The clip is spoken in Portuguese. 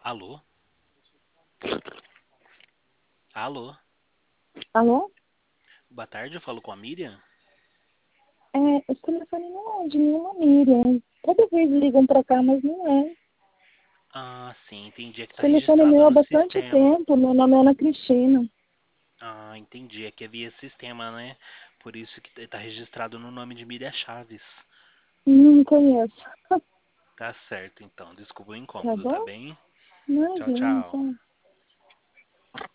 Alô? Alô? Alô? Boa tarde, eu falo com a Miriam? Esse telefone não é de nenhuma Miriam. Toda vez ligam pra cá, mas não é. Ah, sim, entendi. É que Esse tá telefone é registrado meu há no bastante sistema. tempo. Meu nome é Ana Cristina. Ah, entendi. É que é via sistema, né? Por isso que tá registrado no nome de Miriam Chaves. Não conheço. Tá certo, então. Desculpa o Tá incômodo, tá bom? bem? Tchau, Imagina, tchau. tá.